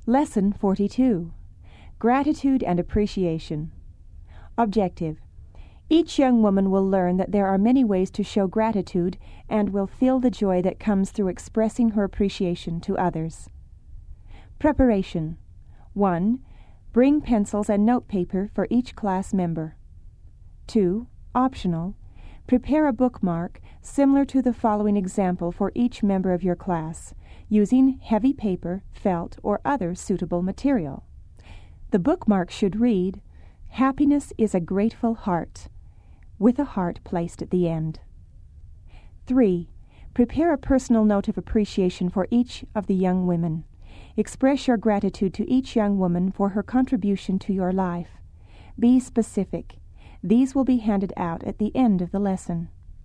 Lesson 42. Gratitude and Appreciation. Objective. Each young woman will learn that there are many ways to show gratitude and will feel the joy that comes through expressing her appreciation to others. Preparation. 1. Bring pencils and notepaper for each class member. 2. Optional. Prepare a bookmark similar to the following example for each member of your class, using heavy paper, felt, or other suitable material. The bookmark should read, "Happiness is a grateful heart," with a heart placed at the end. 3. Prepare a personal note of appreciation for each of the young women. Express your gratitude to each young woman for her contribution to your life. Be specific. These will be handed out at the end of the lesson.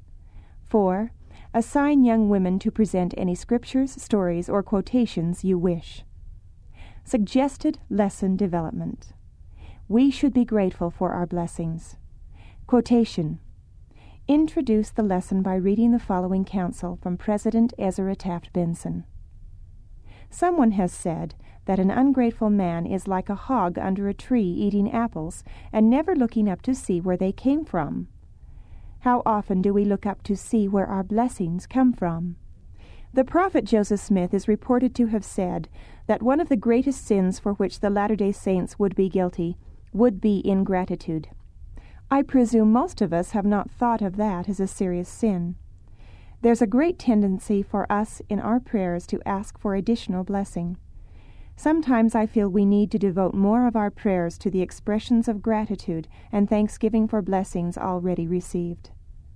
4. Assign young women to present any scriptures, stories, or quotations you wish. Suggested lesson development. We should be grateful for our blessings. Quotation. Introduce the lesson by reading the following counsel from President Ezra Taft Benson. Someone has said that an ungrateful man is like a hog under a tree eating apples and never looking up to see where they came from. How often do we look up to see where our blessings come from? The prophet Joseph Smith is reported to have said that one of the greatest sins for which the Latter-day Saints would be guilty would be ingratitude. I presume most of us have not thought of that as a serious sin. There's a great tendency for us in our prayers to ask for additional blessing. Sometimes I feel we need to devote more of our prayers to the expressions of gratitude and thanksgiving for blessings already received.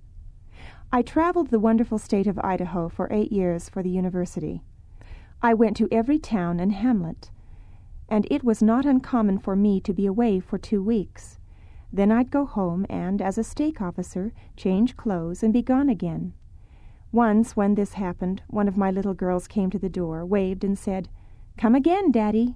I traveled the wonderful state of Idaho for 8 years for the university. I went to every town and hamlet, and it was not uncommon for me to be away for 2 weeks. Then I'd go home and, as a stake officer, change clothes and be gone again. Once, when this happened, one of my little girls came to the door, waved, and said, "Come again, Daddy."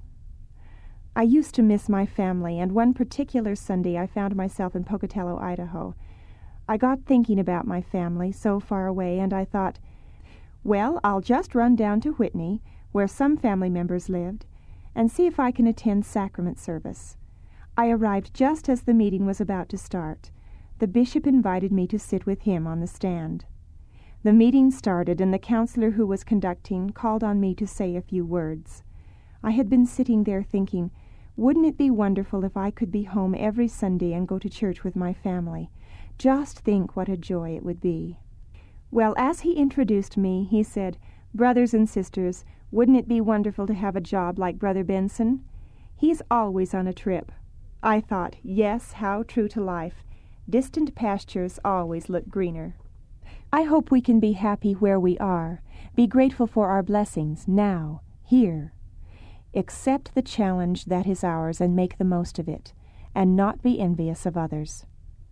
I used to miss my family, and one particular Sunday I found myself in Pocatello, Idaho. I got thinking about my family so far away, and I thought, well, I'll just run down to Whitney, where some family members lived, and see if I can attend sacrament service. I arrived just as the meeting was about to start. The bishop invited me to sit with him on the stand. The meeting started, and the counselor who was conducting called on me to say a few words. I had been sitting there thinking, wouldn't it be wonderful if I could be home every Sunday and go to church with my family? Just think what a joy it would be. Well, as he introduced me, he said, "Brothers and sisters, wouldn't it be wonderful to have a job like Brother Benson? He's always on a trip." I thought, yes, how true to life. Distant pastures always look greener. I hope we can be happy where we are, be grateful for our blessings now, here. Accept the challenge that is ours and make the most of it, and not be envious of others.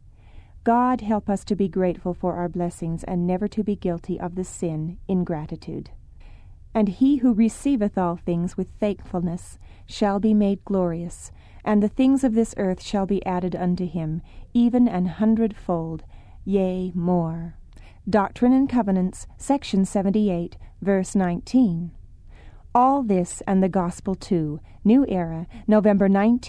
God help us to be grateful for our blessings and never to be guilty of the sin, ingratitude. And he who receiveth all things with thankfulness shall be made glorious, and the things of this earth shall be added unto him, even 100-fold, yea, more. Doctrine and Covenants, section 78, verse 19. All this and the Gospel too, New Era, November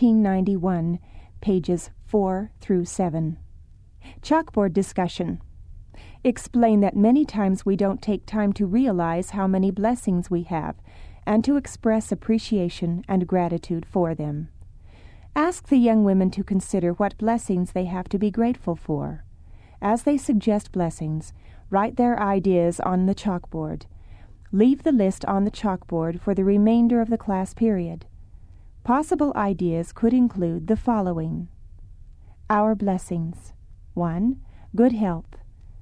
1991, pages 4 through 7. Chalkboard discussion. Explain that many times we don't take time to realize how many blessings we have, and to express appreciation and gratitude for them. Ask the young women to consider what blessings they have to be grateful for. As they suggest blessings, write their ideas on the chalkboard. Leave the list on the chalkboard for the remainder of the class period. Possible ideas could include the following: our blessings. 1. Good health.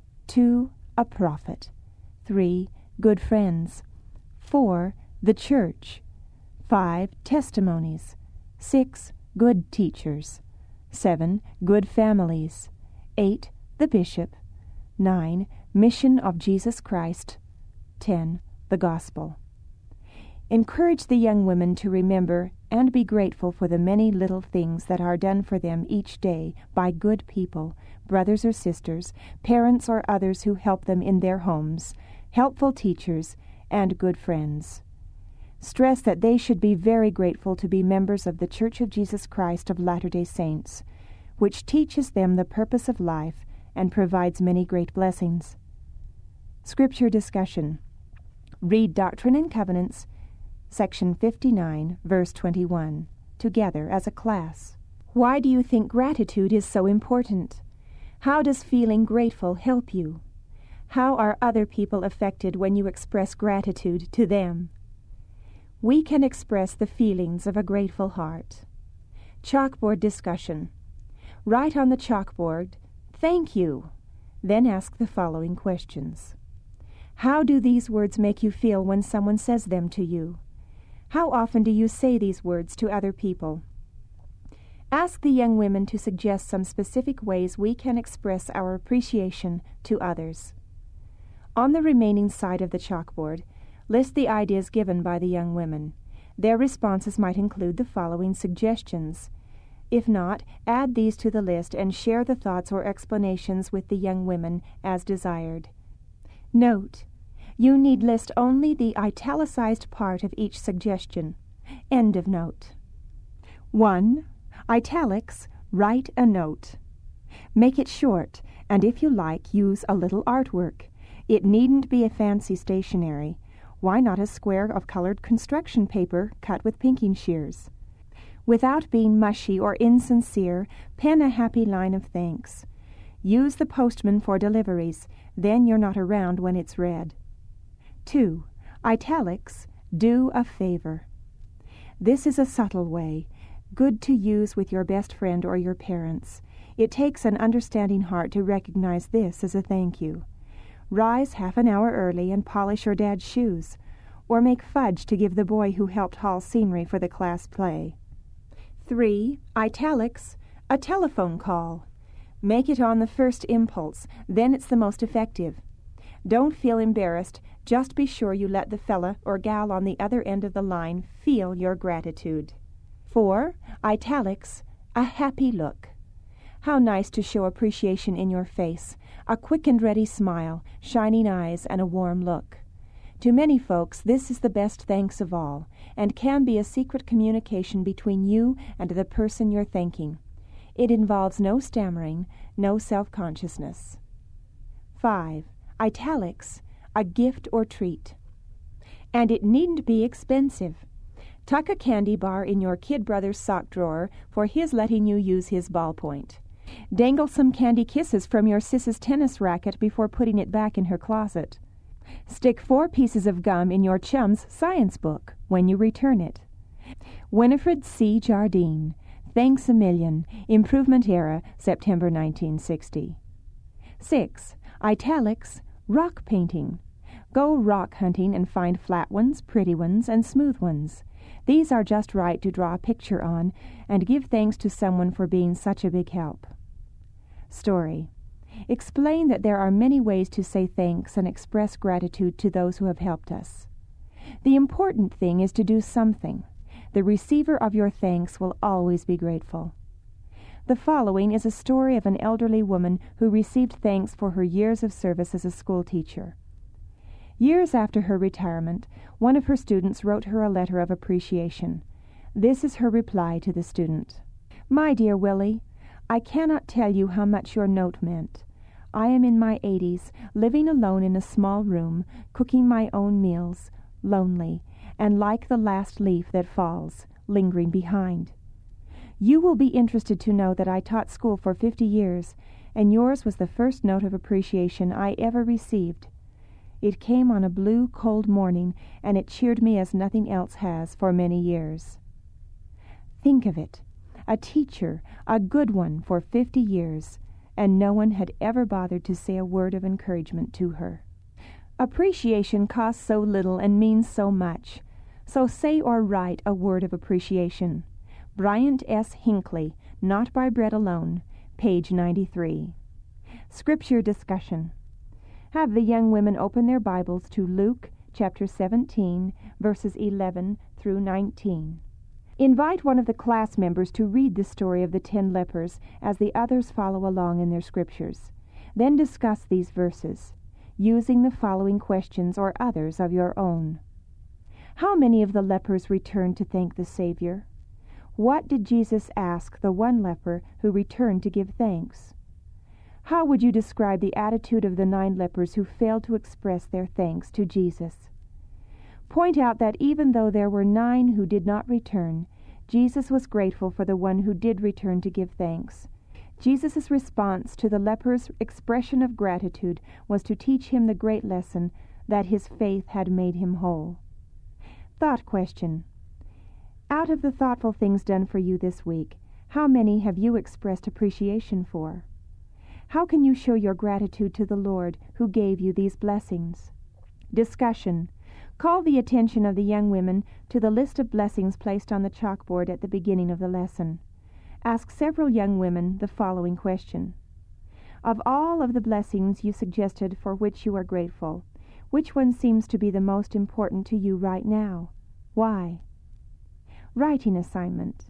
2. A prophet. 3. Good friends. 4. The church. 5. Testimonies. 6. Good teachers. 7. Good families. 8. The bishop. 9. Mission of Jesus Christ. 10. The gospel. Encourage the young women to remember and be grateful for the many little things that are done for them each day by good people, brothers or sisters, parents or others who help them in their homes, helpful teachers, and good friends. Stress that they should be very grateful to be members of the Church of Jesus Christ of Latter-day Saints, which teaches them the purpose of life and provides many great blessings. Scripture discussion. Read Doctrine and Covenants, section 59, verse 21, together as a class. Why do you think gratitude is so important? How does feeling grateful help you? How are other people affected when you express gratitude to them? We can express the feelings of a grateful heart. Chalkboard discussion. Write on the chalkboard, "Thank you." Then ask the following questions. How do these words make you feel when someone says them to you? How often do you say these words to other people? Ask the young women to suggest some specific ways we can express our appreciation to others. On the remaining side of the chalkboard, list the ideas given by the young women. Their responses might include the following suggestions. If not, add these to the list and share the thoughts or explanations with the young women as desired. Note: you need list only the italicized part of each suggestion. End of note. 1. Italics, write a note. Make it short, and if you like, use a little artwork. It needn't be a fancy stationery. Why not a square of colored construction paper cut with pinking shears? Without being mushy or insincere, pen a happy line of thanks. Use the postman for deliveries, then you're not around when it's read. 2. Italics, do a favor. This is a subtle way, good to use with your best friend or your parents. It takes an understanding heart to recognize this as a thank you. Rise half an hour early and polish your dad's shoes, or make fudge to give the boy who helped haul scenery for the class play. 3. Italics, a telephone call. Make it on the first impulse, then it's the most effective. Don't feel embarrassed, just be sure you let the fella or gal on the other end of the line feel your gratitude. 4. Italics, a happy look. How nice to show appreciation in your face, a quick and ready smile, shining eyes, and a warm look. To many folks, this is the best thanks of all, and can be a secret communication between you and the person you're thanking. It involves no stammering, no self-consciousness. 5. Italics, a gift or treat. And it needn't be expensive. Tuck a candy bar in your kid brother's sock drawer for his letting you use his ballpoint. Dangle some candy kisses from your sis's tennis racket before putting it back in her closet. Stick 4 pieces of gum in your chum's science book when you return it. Winifred C. Jardine, Thanks a Million, Improvement Era, September 1960. 6. Italics, rock painting. Go rock hunting and find flat ones, pretty ones, and smooth ones. These are just right to draw a picture on and give thanks to someone for being such a big help. Story. Explain that there are many ways to say thanks and express gratitude to those who have helped us. The important thing is to do something. The receiver of your thanks will always be grateful. The following is a story of an elderly woman who received thanks for her years of service as a school teacher. Years after her retirement, one of her students wrote her a letter of appreciation. This is her reply to the student. My dear Willie, I cannot tell you how much your note meant. I am in my 80s, living alone in a small room, cooking my own meals, lonely, and like the last leaf that falls, lingering behind. You will be interested to know that I taught school for 50 years, and yours was the first note of appreciation I ever received. It came on a blue, cold morning, and it cheered me as nothing else has for many years. Think of it. A teacher, a good one, for 50 years, and no one had ever bothered to say a word of encouragement to her. Appreciation costs so little and means so much. So say or write a word of appreciation. Bryant S. Hinckley, Not by Bread Alone, page 93. Scripture discussion. Have the young women open their Bibles to Luke chapter 17, verses 11 through 19. Invite one of the class members to read the story of the 10 lepers as the others follow along in their scriptures. Then discuss these verses, using the following questions or others of your own. How many of the lepers returned to thank the Savior? What did Jesus ask the one leper who returned to give thanks? How would you describe the attitude of the 9 lepers who failed to express their thanks to Jesus? Point out that even though there were 9 who did not return, Jesus was grateful for the one who did return to give thanks. Jesus' response to the leper's expression of gratitude was to teach him the great lesson that his faith had made him whole. Thought question. Out of the thoughtful things done for you this week, how many have you expressed appreciation for? How can you show your gratitude to the Lord who gave you these blessings? Discussion. Call the attention of the young women to the list of blessings placed on the chalkboard at the beginning of the lesson. Ask several young women the following question. Of all of the blessings you suggested for which you are grateful, which one seems to be the most important to you right now? Why? Writing assignment.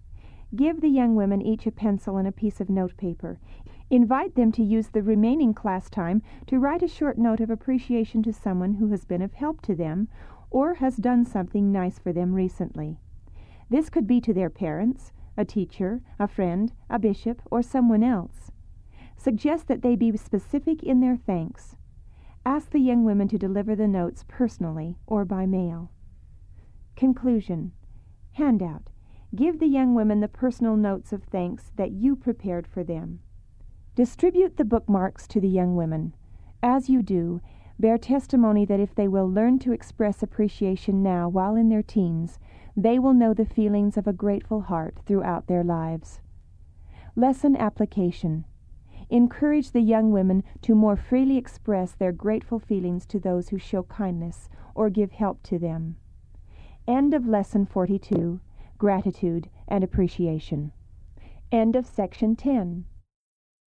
Give the young women each a pencil and a piece of notepaper. Invite them to use the remaining class time to write a short note of appreciation to someone who has been of help to them or has done something nice for them recently. This could be to their parents, a teacher, a friend, a bishop, or someone else. Suggest that they be specific in their thanks. Ask the young women to deliver the notes personally or by mail. Conclusion. Handout. Give the young women the personal notes of thanks that you prepared for them. Distribute the bookmarks to the young women. As you do, bear testimony that if they will learn to express appreciation now while in their teens, they will know the feelings of a grateful heart throughout their lives. Lesson application. Encourage the young women to more freely express their grateful feelings to those who show kindness or give help to them. End of Lesson 42, Gratitude and Appreciation. End of Section 10.